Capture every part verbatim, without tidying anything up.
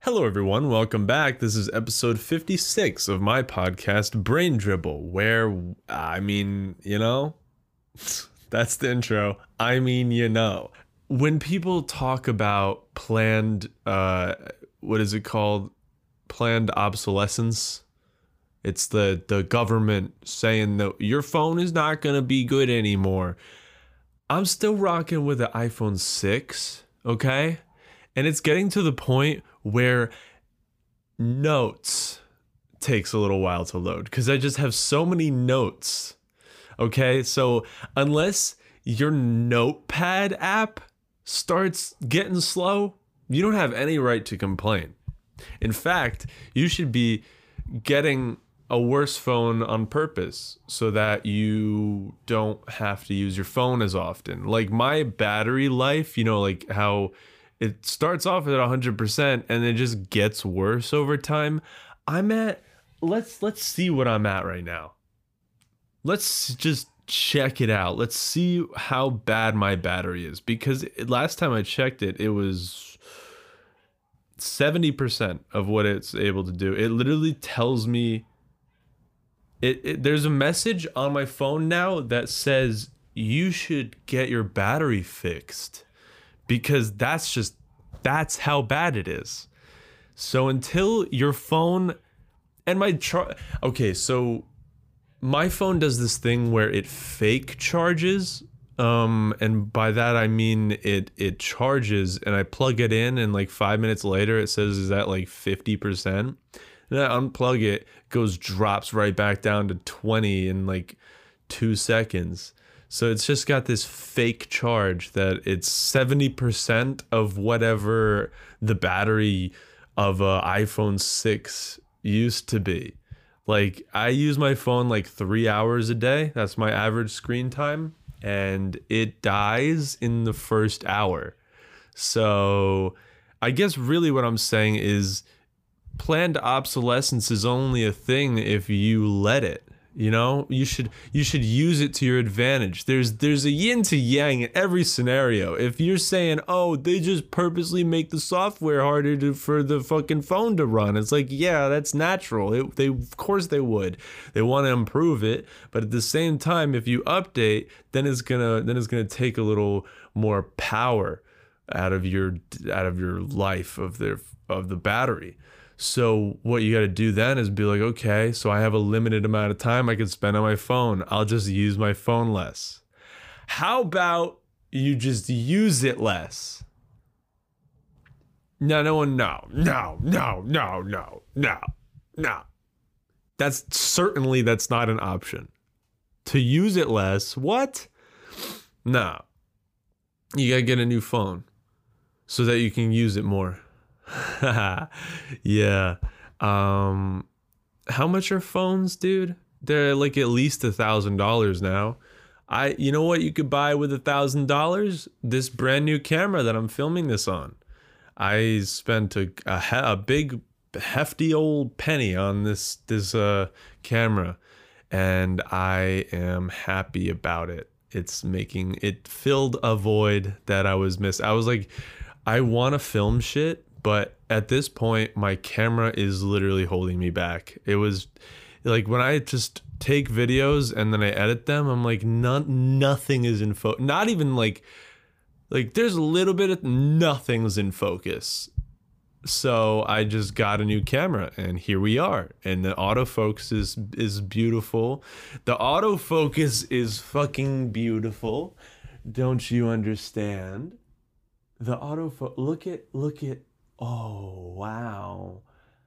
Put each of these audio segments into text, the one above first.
Hello, everyone. Welcome back. This is episode fifty-six of my podcast, Brain Dribble, where, I mean, you know, that's the intro. I mean, you know, when people talk about planned, uh, what is it called? Planned obsolescence. It's the, the government saying that your phone is not going to be good anymore. I'm still rocking with the iPhone six, okay? And it's getting to the point where notes takes a little while to load because I just have so many notes. Okay, so unless your notepad app starts getting slow, you don't have any right to complain. In fact, you should be getting a worse phone on purpose so that you don't have to use your phone as often. Like my battery life, you know, like how it starts off at one hundred percent and it just gets worse over time. I'm at, let's let's see what I'm at right now. Let's just check it out. Let's see how bad my battery is, because last time I checked it, it was seventy percent of what it's able to do. It literally tells me, it, it there's a message on my phone now that says you should get your battery fixed. Because that's just, that's how bad it is. So until your phone, and my char, okay, so my phone does this thing where it fake charges. Um, and by that I mean it it charges and I plug it in and like five minutes later it says is that like fifty percent. And I unplug it, goes drops right back down to twenty in like two seconds. So it's just got this fake charge that it's seventy percent of whatever the battery of a iPhone six used to be. Like I use my phone like three hours a day. That's my average screen time. And it dies in the first hour. So I guess really what I'm saying is planned obsolescence is only a thing if you let it. You know, you should you should use it to your advantage. There's there's a yin to yang in every scenario. If you're saying, oh, they just purposely make the software harder to, for the fucking phone to run, it's like, yeah, that's natural. It, they of course they would. They want to improve it, but at the same time, if you update, then it's gonna then it's gonna take a little more power out of your out of your life of their of the battery. So what you got to do then is be like, okay, so I have a limited amount of time I can spend on my phone. I'll just use my phone less. How about you just use it less? No, no one, no, no, no, no, no, no, no. That's certainly, that's not an option. To use it less, what? No. You got to get a new phone so that you can use it more. Yeah. Um, how much are phones, dude? They're like at least a thousand dollars now. I, you know what you could buy with a thousand dollars? This brand new camera that I'm filming this on. I spent a, a, a big hefty old penny on this, this, uh, camera, and I am happy about it. It's making, it filled a void that I was missing. I was like, I want to film shit, but at this point, my camera is literally holding me back. It was like when I just take videos and then I edit them, I'm like, none, nothing is in focus. Not even like, like there's a little bit of nothing's in focus. So I just got a new camera and here we are. And the autofocus is, is beautiful. The autofocus is fucking beautiful. Don't you understand? The autofocus, look at, look at, oh, wow.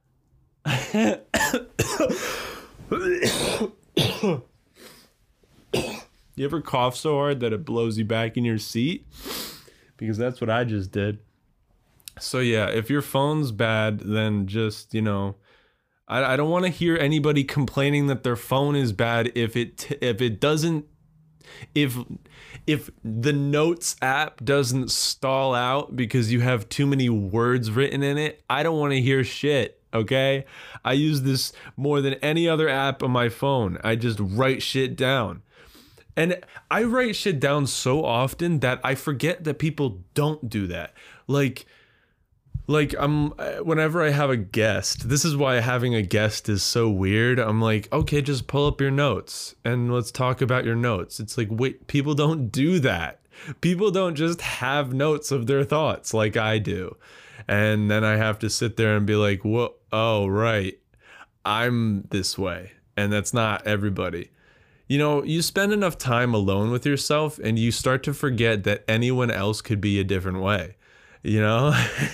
You ever cough so hard that it blows you back in your seat? Because that's what I just did. So yeah, if your phone's bad, then just, you know, I, I don't want to hear anybody complaining that their phone is bad if it t- if it doesn't if if the notes app doesn't stall out because you have too many words written in it. I don't want to hear shit. Okay, I use this more than any other app on my phone. I just write shit down. And I write shit down so often that I forget that people don't do that. Like like I'm whenever I have a guest, this is why having a guest is so weird. I'm like, okay, just pull up your notes and let's talk about your notes. It's like, wait, people don't do that. People don't just have notes of their thoughts like I do. And then I have to sit there and be like, whoa, oh, right, I'm this way. And that's not everybody. You know, you spend enough time alone with yourself and you start to forget that anyone else could be a different way. You know,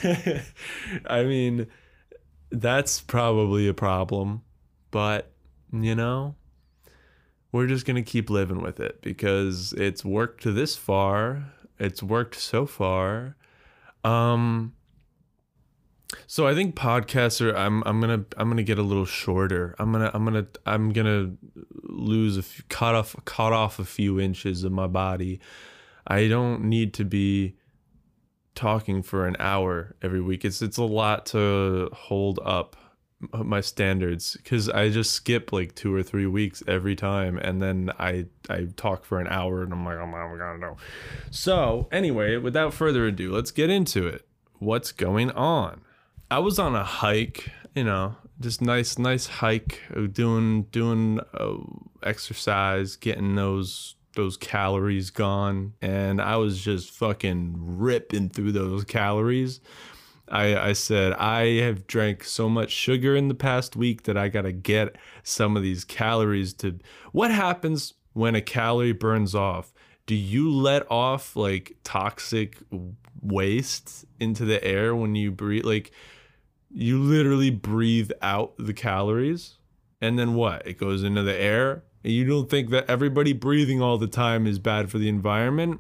I mean, that's probably a problem, but you know, we're just going to keep living with it because it's worked this far. It's worked so far. Um, so I think podcasts are, I'm, I'm going to, I'm going to get a little shorter. I'm going to, I'm going to, I'm going to lose a few, cut off, cut off a few inches of my body. I don't need to be talking for an hour every week. It's it's a lot to hold up my standards because I just skip like two or three weeks every time, and then I I talk for an hour and I'm like, oh my god, no. So anyway, without further ado, let's get into it. What's going on? I was on a hike, you know, just nice nice hike, doing doing uh, exercise, getting those those calories gone, and I was just fucking ripping through those calories. I I said I have drank so much sugar in the past week that I gotta get some of these calories to. What happens when a calorie burns off? Do you let off like toxic waste into the air when you breathe? Like you literally breathe out the calories, and then what? It goes into the air. You don't think that everybody breathing all the time is bad for the environment?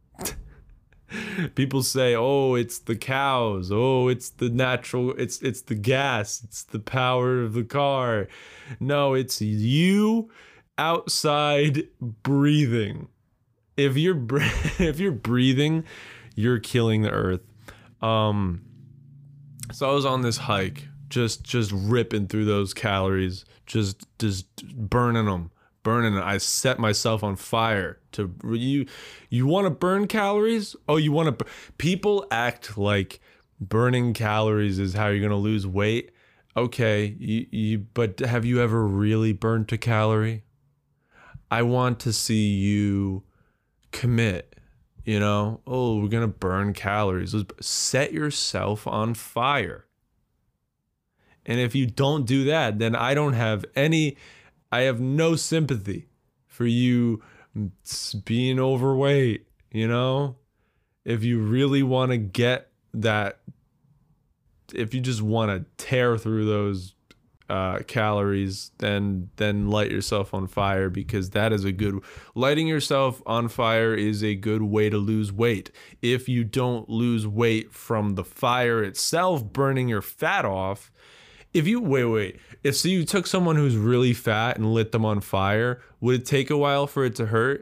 People say, oh, it's the cows. Oh, it's the natural, it's it's the gas. It's the power of the car. No, it's you outside breathing. If you're if you're breathing, you're killing the earth. Um, so I was on this hike, just just ripping through those calories, just just burning them. Burning. I set myself on fire to you. You want to burn calories? Oh, you want to? People act like burning calories is how you're gonna lose weight. Okay, you, you. But have you ever really burnt a calorie? I want to see you commit. You know? Oh, we're gonna burn calories. Let's set yourself on fire. And if you don't do that, then I don't have any. I have no sympathy for you being overweight, you know? If you really want to get that, if you just want to tear through those uh, calories, then then light yourself on fire, because that is a good, lighting yourself on fire is a good way to lose weight. If you don't lose weight from the fire itself burning your fat off, If you, wait, wait, if so you took someone who's really fat and lit them on fire, would it take a while for it to hurt?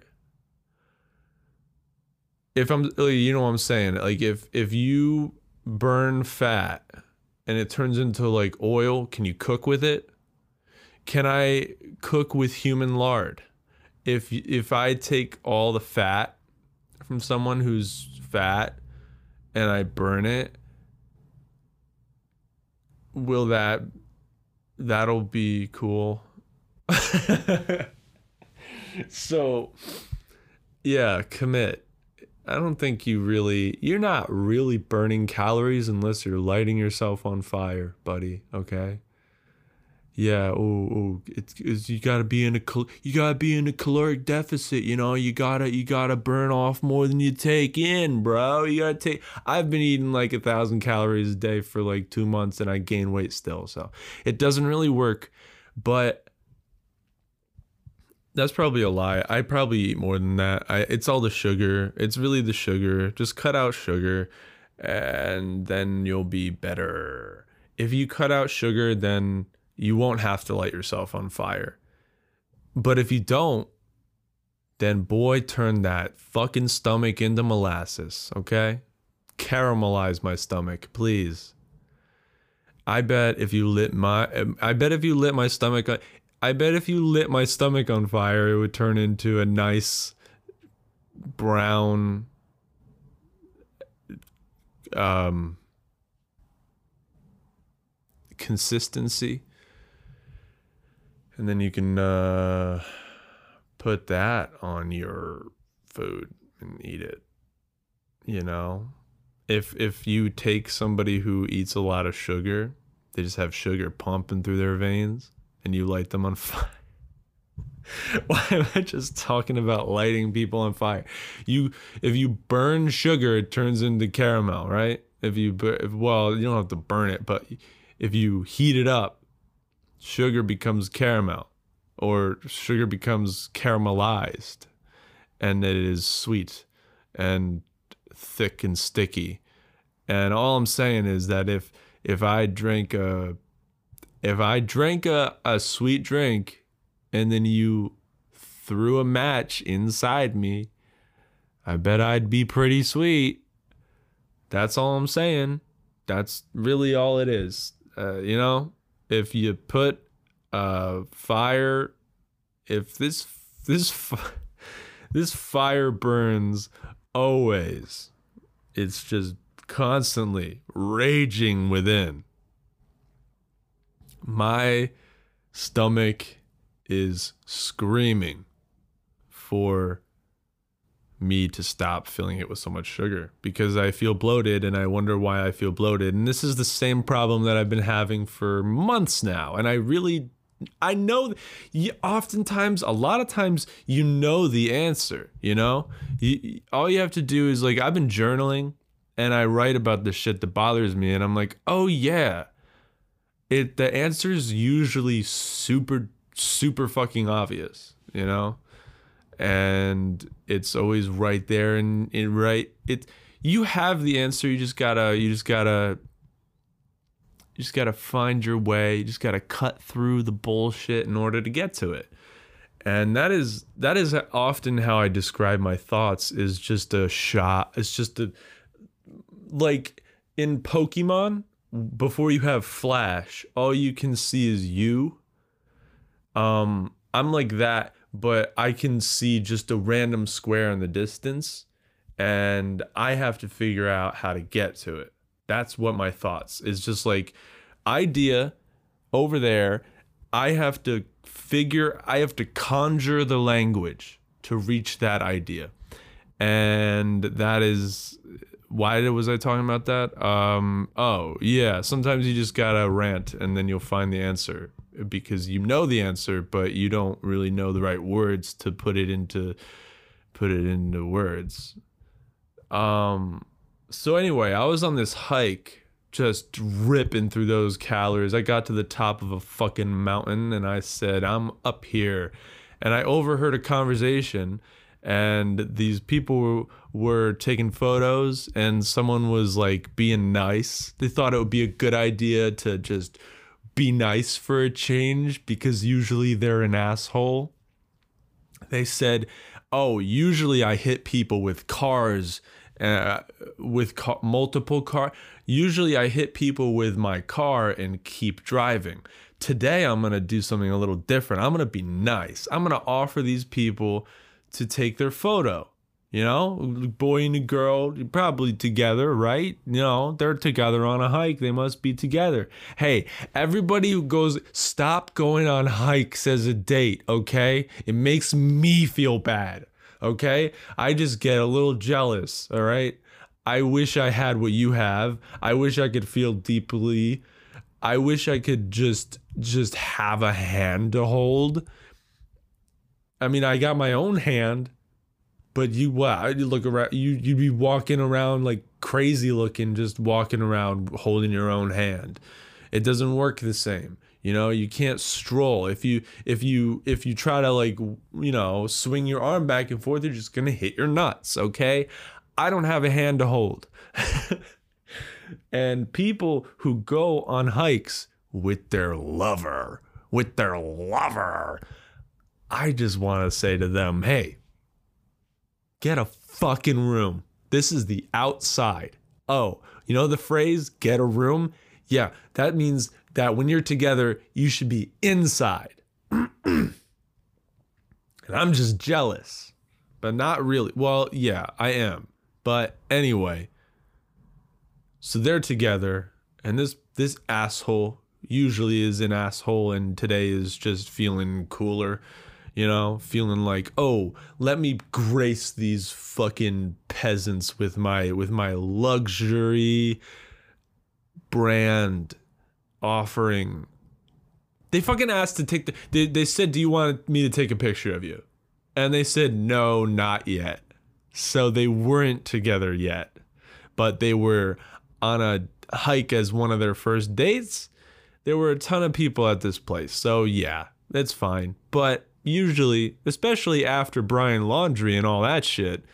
If I'm, you know what I'm saying? Like if, if you burn fat and it turns into like oil, can you cook with it? Can I cook with human lard? If, if I take all the fat from someone who's fat and I burn it, will that, that'll be cool. So, yeah, commit. I don't think you really, you're not really burning calories unless you're lighting yourself on fire, buddy, okay? Yeah, oh, oh, it's, it's you gotta be in a cal- you gotta be in a caloric deficit. You know, you gotta you gotta burn off more than you take in, bro. You gotta take. I've been eating like a thousand calories a day for like two months, and I gain weight still. So it doesn't really work. But that's probably a lie. I probably eat more than that. I it's all the sugar. It's really the sugar. Just cut out sugar, and then you'll be better. If you cut out sugar, then you won't have to light yourself on fire. But if you don't, then boy, turn that fucking stomach into molasses, okay? Caramelize my stomach, please. I bet if you lit my, I bet if you lit my stomach, I bet if you lit my stomach on fire, it would turn into a nice brown, um, consistency. And then you can uh, put that on your food and eat it. You know, if if you take somebody who eats a lot of sugar, they just have sugar pumping through their veins, and you light them on fire. Why am I just talking about lighting people on fire? You, if you burn sugar, it turns into caramel, right? If you, if, well, you don't have to burn it, but if you heat it up, sugar becomes caramel, or sugar becomes caramelized, and it is sweet and thick and sticky. And all I'm saying is that if if I drink a if I drank a, a sweet drink and then you threw a match inside me, I bet I'd be pretty sweet. That's all I'm saying. That's really all it is. Uh, you know, if you put uh, fire, if this this this fire burns always, it's just constantly raging within. My stomach is screaming for me to stop filling it with so much sugar because I feel bloated, and I wonder why I feel bloated. And this is the same problem that I've been having for months now. And I really, I know, you, oftentimes, a lot of times, you know the answer, you know? You, all you have to do is, like, I've been journaling, and I write about the shit that bothers me, and I'm like, oh yeah. It, the answer is usually super, super fucking obvious, you know? And it's always right there, and it right it you have the answer. You just gotta you just gotta you just gotta find your way. You just gotta cut through the bullshit in order to get to it. And that is that is often how I describe my thoughts, is just a shot. It's just a, like in Pokemon, before you have Flash, all you can see is you. Um, I'm like that, but I can see just a random square in the distance, and I have to figure out how to get to it. That's what my thoughts is, just like idea over there. I have to figure, I have to conjure the language to reach that idea. And that is, why was I talking about that? Um, oh yeah, sometimes you just gotta rant and then you'll find the answer, because you know the answer, but you don't really know the right words to put it into, put it into words. Um, so anyway, I was on this hike, just ripping through those calories. I got to the top of a fucking mountain and I said, I'm up here. And I overheard a conversation, and these people were taking photos, and someone was like being nice. They thought it would be a good idea to just be nice for a change, because usually they're an asshole. They said, oh, usually I hit people with cars, uh, with ca- multiple cars. Usually I hit people with my car and keep driving. Today I'm going to do something a little different. I'm going to be nice. I'm going to offer these people to take their photo. You know, boy and a girl, probably together, right? You know, they're together on a hike. They must be together. Hey, everybody who goes, stop going on hikes as a date, okay? It makes me feel bad, okay? I just get a little jealous, all right? I wish I had what you have. I wish I could feel deeply. I wish I could just, just have a hand to hold. I mean, I got my own hand. But you, wow, you look around, you, you'd be walking around like crazy looking, just walking around holding your own hand. It doesn't work the same. You know, you can't stroll. If you, if you, if you try to like, you know, swing your arm back and forth, you're just going to hit your nuts. Okay. I don't have a hand to hold. And people who go on hikes with their lover, with their lover, I just want to say to them, hey, get a fucking room. This is the outside. Oh, you know the phrase, get a room? Yeah, that means that when you're together, you should be inside. And I'm just jealous, but not really. Well, yeah, I am. But anyway, so they're together, and this this asshole usually is an asshole and today is just feeling cooler, you know, feeling like, oh, let me grace these fucking peasants with my with my luxury brand offering. They fucking asked to take the they, they said, do you want me to take a picture of you? And they said, no, not yet. So they weren't together yet, but they were on a hike as one of their first dates. There were a ton of people at this place, so yeah, that's fine. But usually, especially after Brian Laundrie and all that shit,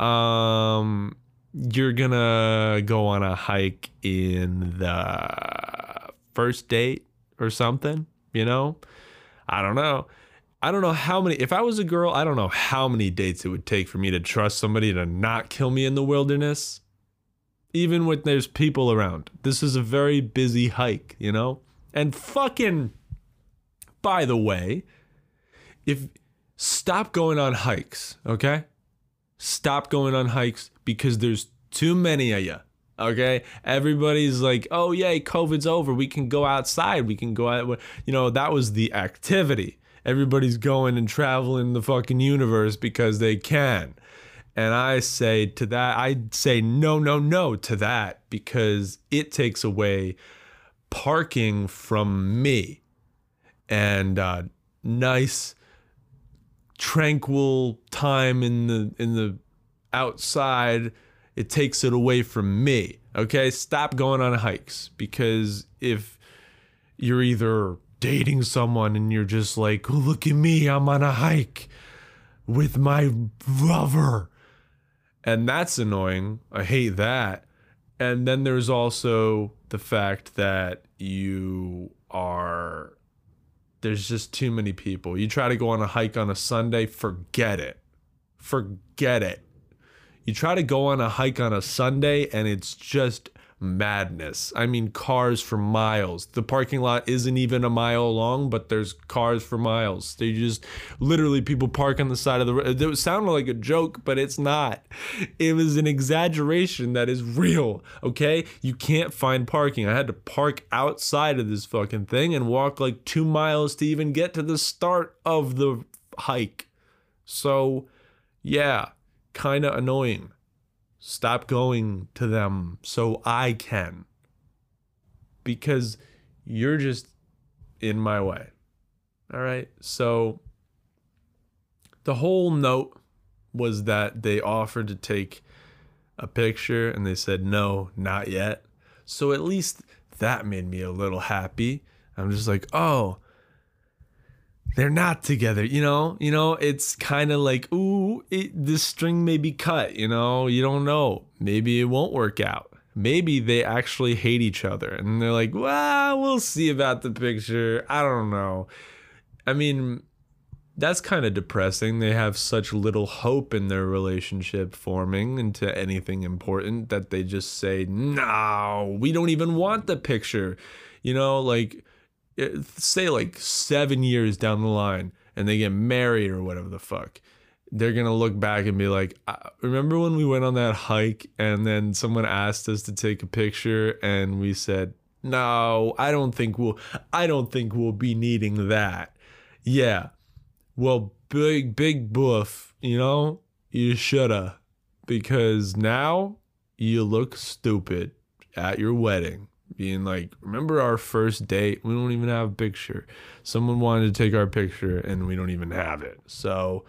um, you're gonna go on a hike in the first date or something, you know? I don't know. I don't know how many, if I was a girl, I don't know how many dates it would take for me to trust somebody to not kill me in the wilderness. Even when there's people around. This is a very busy hike, you know? And fucking, by the way, if, stop going on hikes, okay? Stop going on hikes because there's too many of you, okay? Everybody's like, oh, yay, COVID's over. We can go outside. We can go out. You know, that was the activity. Everybody's going and traveling the fucking universe because they can. And I say to that, I'd say no, no, no to that because it takes away parking from me and uh, nice, tranquil time in the in the outside. It takes it away from me. Okay, stop going on hikes because if you're either dating someone and you're just like, oh, look at me, I'm on a hike with my lover. And that's annoying. I hate that. And then there's also the fact that you are, there's just too many people. You try to go on a hike on a Sunday, forget it. Forget it. You try to go on a hike on a Sunday and it's just madness. I mean, cars for miles. The parking lot isn't even a mile long, but there's cars for miles. They just literally people park on the side of the road. It sounded like a joke, but it's not. It was an exaggeration that is real. Okay, you can't find parking. I had to park outside of this fucking thing and walk like two miles to even get to the start of the hike. So yeah, kind of annoying. Stop going to them so I can. Because you're just in my way. All right. So the whole note was that they offered to take a picture and they said, no, not yet. So at least that made me a little happy. I'm just like, oh, they're not together, you know, you know, it's kind of like, ooh, it, this string may be cut, you know, you don't know. Maybe it won't work out. Maybe they actually hate each other and they're like, well, we'll see about the picture. I don't know. I mean, that's kind of depressing. They have such little hope in their relationship forming into anything important that they just say, no, we don't even want the picture, you know, like, say like seven years down the line and they get married or whatever the fuck, they're gonna look back and be like, remember when we went on that hike and then someone asked us to take a picture and we said, no, I don't think we'll I don't think we'll be needing that. Yeah, well, big big boof, you know, you shoulda, because now you look stupid at your wedding. Being like, remember our first date? We don't even have a picture. Someone wanted to take our picture and we don't even have it. So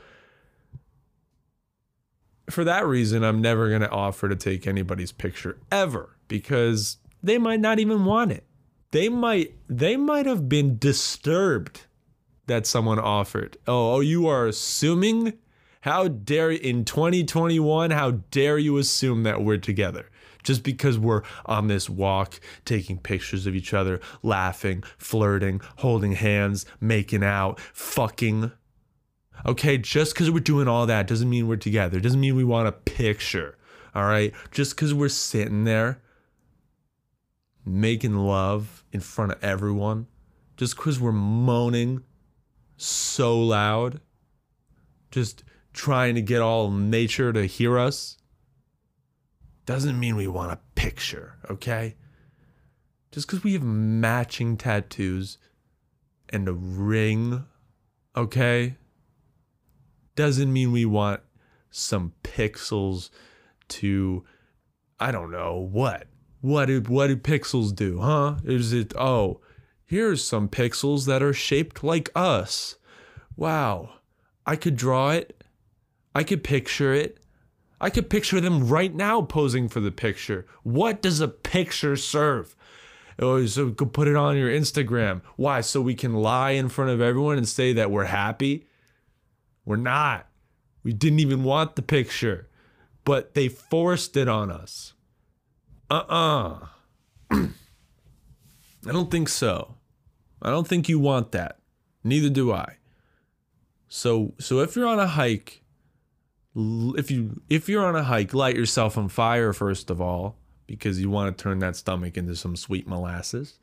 for that reason, I'm never going to offer to take anybody's picture ever because they might not even want it. They might, they might have been disturbed that someone offered. Oh, oh, you are assuming? How dare, in twenty twenty-one, how dare you assume that we're together? Just because we're on this walk, taking pictures of each other, laughing, flirting, holding hands, making out, fucking. Okay, just because we're doing all that doesn't mean we're together. Doesn't mean we want a picture, all right? Just because we're sitting there making love in front of everyone, just because we're moaning so loud, just trying to get all nature to hear us, doesn't mean we want a picture, okay? Just because we have matching tattoos and a ring, okay, doesn't mean we want some pixels to, I don't know, what? What do, what do pixels do, huh? Is it, oh, here's some pixels that are shaped like us. Wow, I could draw it. I could picture it. I could picture them right now posing for the picture. What does a picture serve? Oh, so we could put it on your Instagram. Why? So we can lie in front of everyone and say that we're happy? We're not. We didn't even want the picture, but they forced it on us. Uh-uh. I don't think so. I don't think you want that. Neither do I. So, so if you're on a hike, if you if you're on a hike, light yourself on fire first of all, because you want to turn that stomach into some sweet molasses.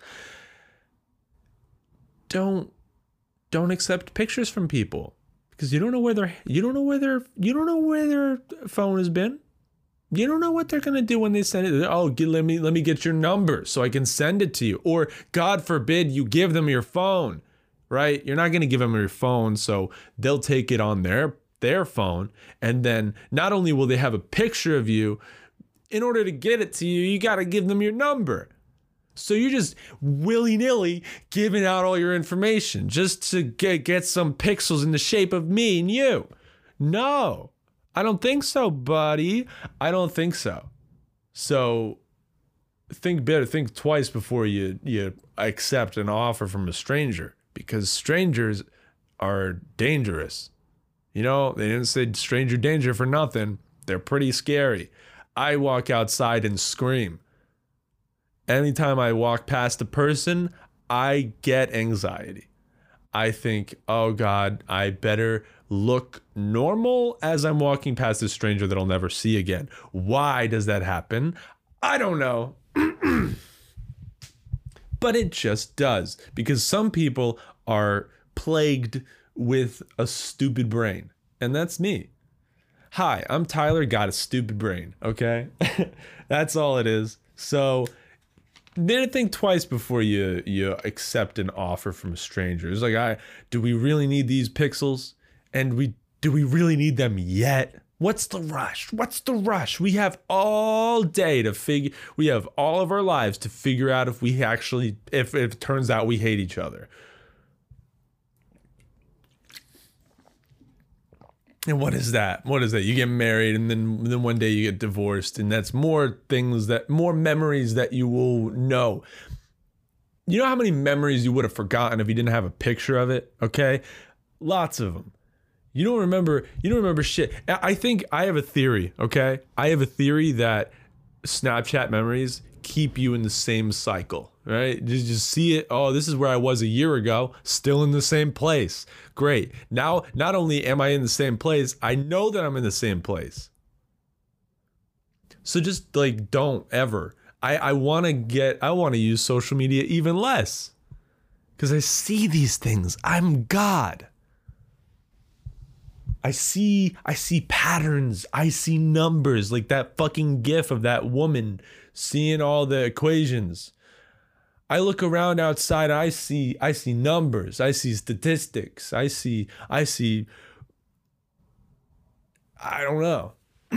Don't don't accept pictures from people because you don't know where their you don't know where their you don't know where their phone has been. You don't know what they're gonna do when they send it. Oh, get, let me let me get your number so I can send it to you. Or God forbid you give them your phone, right? You're not gonna give them your phone, so they'll take it on their their phone, and then not only will they have a picture of you, in order to get it to you, you gotta give them your number. So you're just willy-nilly giving out all your information just to get, get some pixels in the shape of me and you. No, I don't think so, buddy. I don't think so. So think better, think twice before you, you accept an offer from a stranger, because strangers are dangerous. You know, they didn't say stranger danger for nothing. They're pretty scary. I walk outside and scream. Anytime I walk past a person, I get anxiety. I think, oh God, I better look normal as I'm walking past a stranger that I'll never see again. Why does that happen? I don't know. But it just does, because some people are plagued with a stupid brain, and that's me. Hi, I'm Tyler, got a stupid brain, okay? That's all it is. So then think twice before you you accept an offer from a stranger. It's like, I do we really need these pixels? And we do we really need them yet? What's the rush? What's the rush? We have all day to figure, we have all of our lives to figure out if we actually, if, if it turns out we hate each other. And what is that? What is that? You get married and then then one day you get divorced, and that's more things that, more memories that you will know. You know how many memories you would have forgotten if you didn't have a picture of it? Okay? Lots of them. You don't remember, you don't remember shit. I think I have a theory, okay? I have a theory that Snapchat memories keep you in the same cycle, right? Just, just see it. Oh, this is where I was a year ago, still in the same place. Great. Now, not only am I in the same place, I know that I'm in the same place. So just like, don't ever. I, I want to get, I want to use social media even less, because I see these things. I'm God. I see, I see patterns. I see numbers, like that fucking gif of that woman seeing all the equations. I look around outside, I see, I see numbers. I see statistics. I see, I see, I don't know.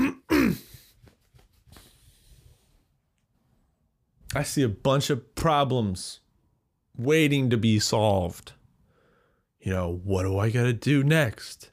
I see a bunch of problems waiting to be solved. You know, what do I gotta do next?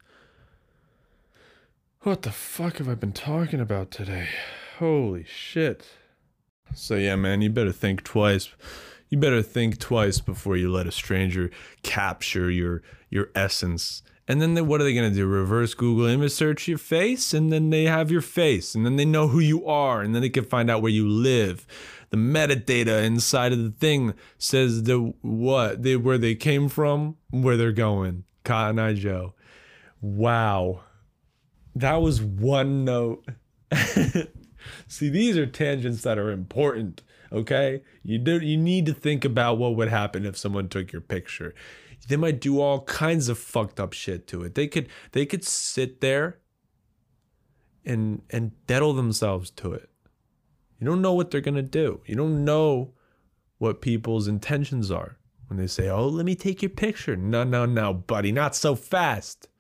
What the fuck have I been talking about today? Holy shit. So yeah, man, you better think twice. You better think twice before you let a stranger capture your your essence. And then they, what are they gonna do? Reverse Google image search your face, and then they have your face, and then they know who you are, and then they can find out where you live. The metadata inside of the thing says the what they where they came from, where they're going. Cotton Eye Joe. Wow. That was one note. See, these are tangents that are important, okay? You do, you need to think about what would happen if someone took your picture. They might do all kinds of fucked up shit to it. They could they could sit there and and diddle themselves to it. You don't know what they're gonna do. You don't know what people's intentions are when they say, oh, let me take your picture. No, no, no, buddy, not so fast.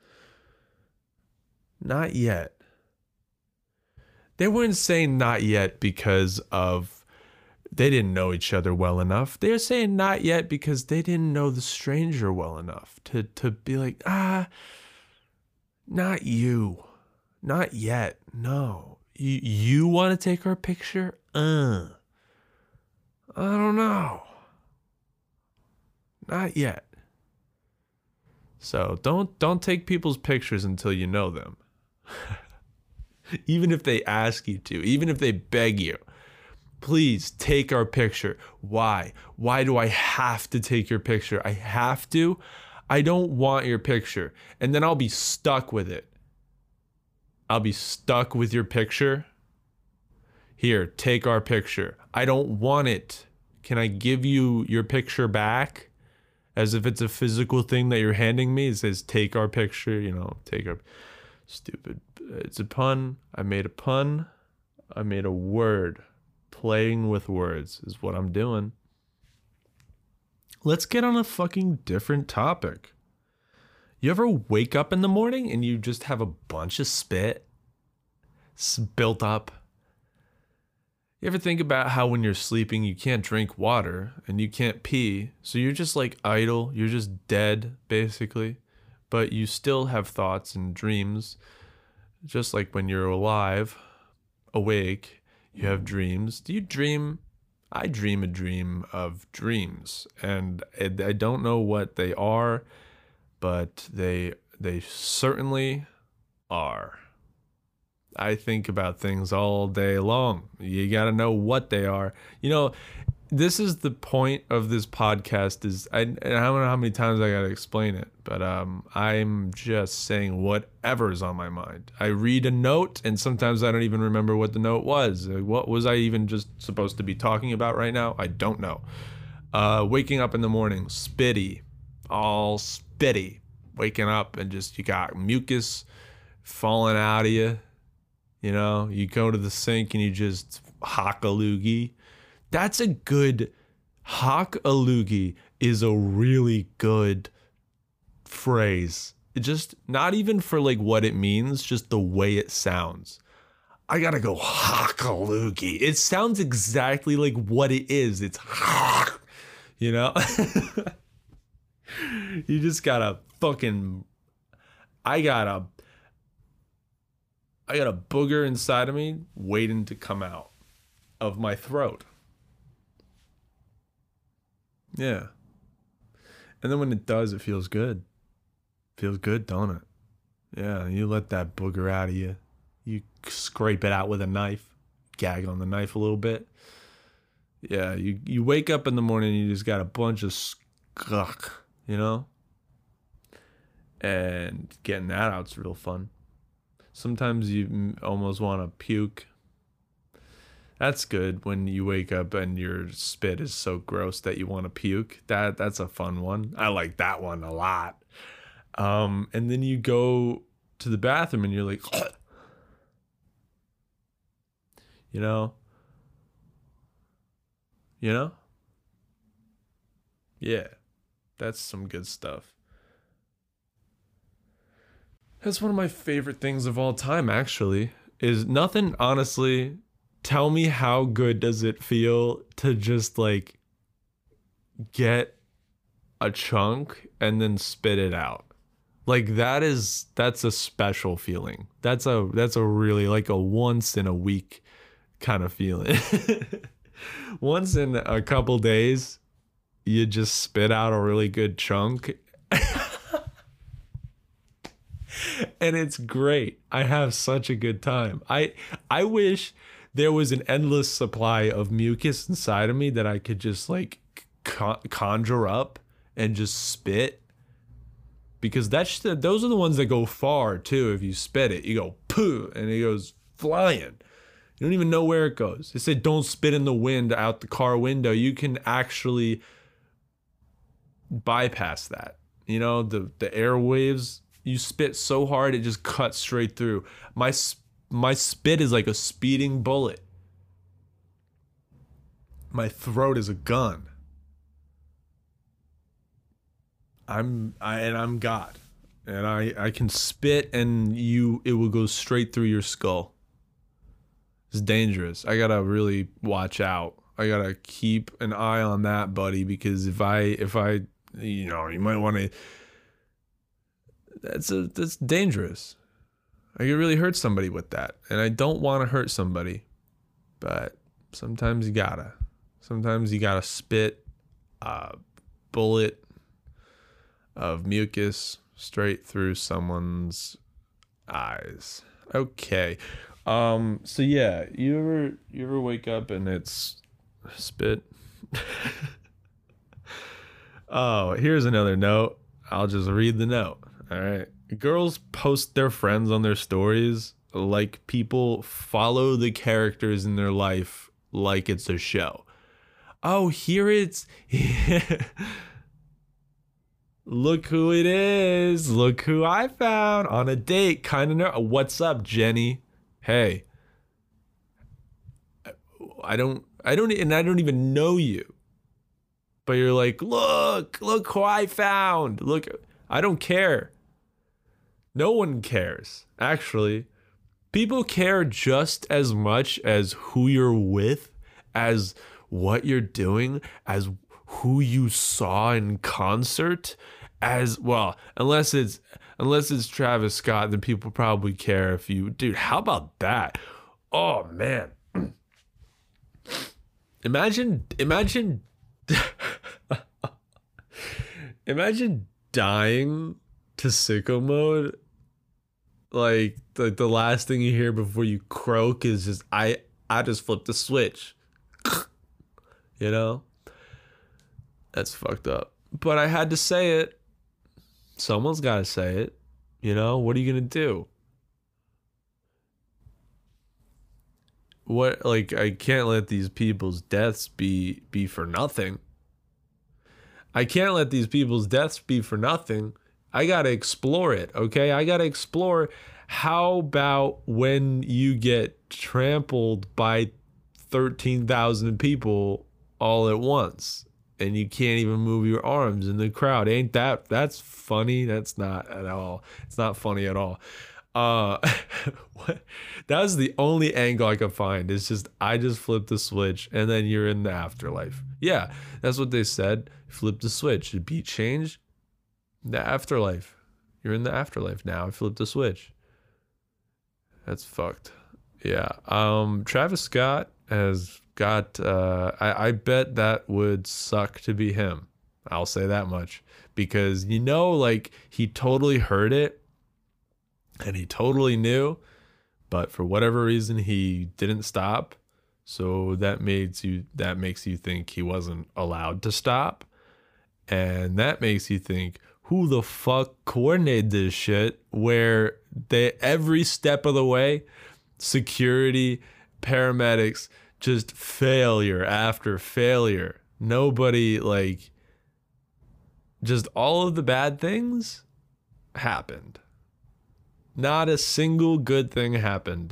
Not yet. They weren't saying not yet because of they didn't know each other well enough. They're saying not yet because they didn't know the stranger well enough to, to be like, ah, not you. Not yet. No. You, you want to take our picture? Uh, I don't know. Not yet. So don't don't take people's pictures until you know them. Even if they ask you to, even if they beg you, please take our picture. Why? Why do I have to take your picture? I have to? I don't want your picture. And then I'll be stuck with it. I'll be stuck with your picture. Here, take our picture. I don't want it. Can I give you your picture back? As if it's a physical thing that you're handing me. It says, take our picture, you know, take our... Stupid. It's a pun. I made a pun. I made a word. Playing with words is what I'm doing. Let's get on a fucking different topic. You ever wake up in the morning and you just have a bunch of spit built up? You ever think about how when you're sleeping you can't drink water and you can't pee, so you're just like idle, you're just dead basically, but you still have thoughts and dreams, just like when you're alive, awake, you have dreams. Do you dream? I dream a dream of dreams, and I don't know what they are, but they they certainly are. I think about things all day long. You got to know what they are. You know, this is the point of this podcast is, I, I don't know how many times I got to explain it, but um, I'm just saying whatever is on my mind. I read a note and sometimes I don't even remember what the note was. Like, what was I even just supposed to be talking about right now? I don't know. Uh, waking up in the morning, spitty, all spitty. Waking up and just, you got mucus falling out of you. You know, you go to the sink and you just hock a loogie. That's a good, hock a loogie is a really good phrase. It just, not even for like what it means, just the way it sounds. I gotta go hock a loogie. It sounds exactly like what it is. It's hock, you know? You just gotta fucking, I gotta, I got a booger inside of me waiting to come out of my throat. Yeah. And then when it does, it feels good. Feels good, don't it? Yeah, you let that booger out of you. You scrape it out with a knife. Gag on the knife a little bit. Yeah, you, you wake up in the morning and you just got a bunch of skuck, you know? And getting that out's real fun. Sometimes you almost want to puke. That's good when you wake up and your spit is so gross that you want to puke. That that's a fun one. I like that one a lot. Um, and then you go to the bathroom and you're like, you know, you know, yeah, that's some good stuff. That's one of my favorite things of all time, actually, is nothing, honestly, tell me how good does it feel to just, like, get a chunk and then spit it out. Like, that is, that's a special feeling. That's a, that's a really, like, a once in a week kind of feeling. Once in a couple days, you just spit out a really good chunk. And it's great. I have such a good time. I I wish there was an endless supply of mucus inside of me that I could just like con- conjure up and just spit. Because that's the, those are the ones that go far too. If you spit it, you go poo, and it goes flying. You don't even know where it goes. They said don't spit in the wind out the car window. You can actually bypass that. You know, the the airwaves. You spit so hard it just cuts straight through. My my spit is like a speeding bullet. My throat is a gun. I'm I and I'm God. And I, I can spit and you it will go straight through your skull. It's dangerous. I gotta really watch out. I gotta keep an eye on that, buddy, because if I if I you know, you might wanna that's a that's dangerous. I could really hurt somebody with that. And I don't wanna hurt somebody. But sometimes you gotta. Sometimes you gotta spit a bullet of mucus straight through someone's eyes. Okay. Um, so yeah, you ever you ever wake up and it's spit? Oh, here's another note. I'll just read the note. All right. Girls post their friends on their stories like people follow the characters in their life like it's a show. Oh, here it's look who it is. Look who I found on a date. Kind of ner- What's up, Jenny? Hey. I don't I don't and I don't even know you. But you're like, "Look, look who I found." Look, I don't care. No one cares. Actually, people care just as much as who you're with, as what you're doing, as who you saw in concert, as well, unless it's unless it's Travis Scott, then people probably care if you, dude, how about that? Oh man. Imagine imagine imagine dying to sicko mode. Like the, the last thing you hear before you croak is just I I just flipped the switch. You know? That's fucked up. But I had to say it. Someone's got to say it. You know, what are you going to do? What, like, I can't let these people's deaths be be for nothing. I can't let these people's deaths be for nothing. I got to explore it, okay? I got to explore how about when you get trampled by thirteen thousand people all at once and you can't even move your arms in the crowd. Ain't that, that's funny? That's not at all. It's not funny at all. Uh, what? That was the only angle I could find. It's just, I just flipped the switch and then you're in the afterlife. Yeah, that's what they said. Flip the switch. The beat changed. The afterlife. You're in the afterlife now. I flipped the switch. That's fucked. Yeah. Um, Travis Scott has got, uh, I, I bet that would suck to be him. I'll say that much. Because, you know, like, he totally heard it. And he totally knew. But for whatever reason, he didn't stop. So that makes you, that makes you think he wasn't allowed to stop. And that makes you think, who the fuck coordinated this shit where they every step of the way, security, paramedics, just failure after failure. Nobody, like, just all of the bad things happened. Not a single good thing happened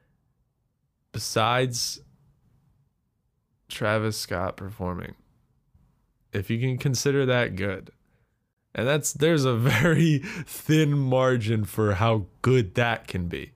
besides Travis Scott performing. If you can consider that good. And that's, there's a very thin margin for how good that can be.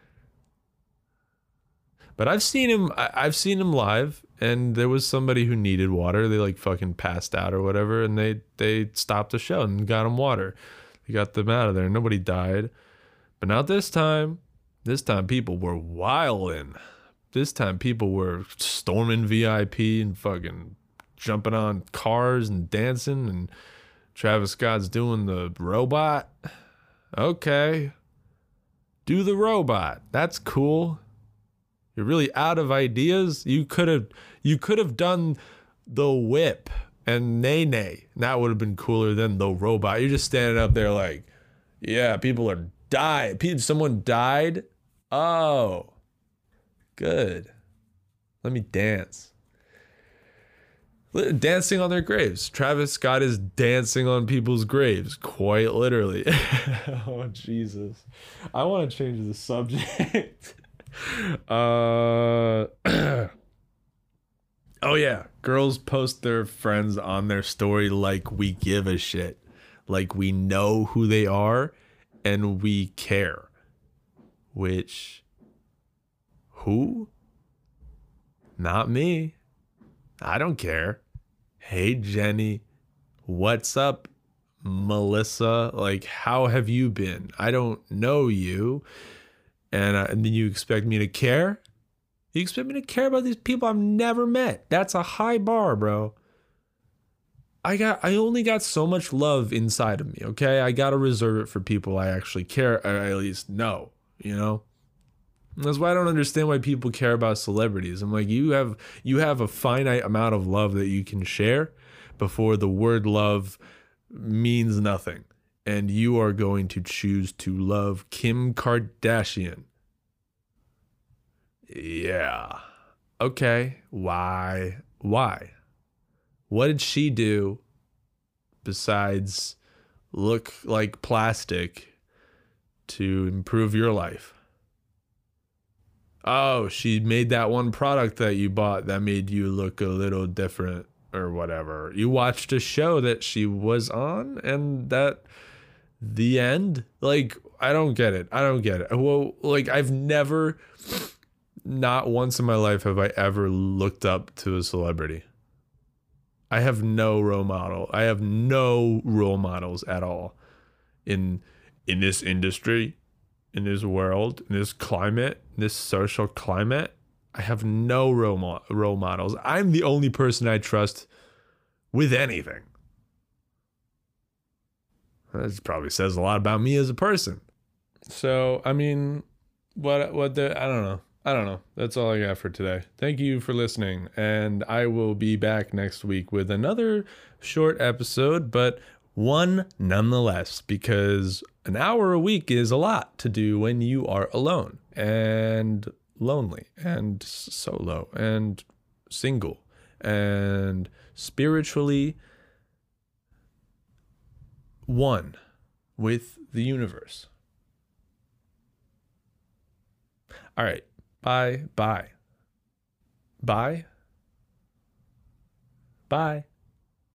But I've seen him, I've seen him live, and there was somebody who needed water. They like fucking passed out or whatever, and they, they stopped the show and got him water. They got them out of there. Nobody died. But not this time. This time people were wildin'. This time people were storming V I P and fucking jumping on cars and dancing, and Travis Scott's doing the robot. Okay. Do the robot. That's cool. You're really out of ideas. You could have you could have done the whip and nay nay. That would have been cooler than the robot. You're just standing up there like, yeah, people are dying. Someone died. Oh, good. Let me dance. Dancing on their graves. Travis Scott is dancing on people's graves, quite literally. Oh, Jesus. I want to change the subject. uh, oh, yeah. Girls post their friends on their story like we give a shit. Like we know who they are and we care. Which, who? Not me. I don't care. Hey, Jenny. What's up, Melissa? Like, how have you been? I don't know you. And, uh, and then you expect me to care? You expect me to care about these people I've never met? That's a high bar, bro. I got I only got so much love inside of me, okay? I gotta reserve it for people I actually care, or at least know, you know? That's why I don't understand why people care about celebrities. I'm like, you have you have a finite amount of love that you can share before the word love means nothing. And you are going to choose to love Kim Kardashian. Yeah. Okay. Why? Why? What did she do besides look like plastic to improve your life? Oh, she made that one product that you bought that made you look a little different or whatever. You watched a show that she was on and that the end? Like, I don't get it. I don't get it. Well, like I've never, not once in my life have I ever looked up to a celebrity. I have no role model. I have no role models at all in in this industry, in this world, in this climate, in this social climate. I have no role, mo- role models. I'm the only person I trust with anything. That probably says a lot about me as a person. So, I mean, what what the I don't know. I don't know. That's all I got for today. Thank you for listening. And I will be back next week with another short episode, but one nonetheless, because an hour a week is a lot to do when you are alone and lonely and solo and single and spiritually one with the universe. All right. Bye. Bye. Bye. Bye.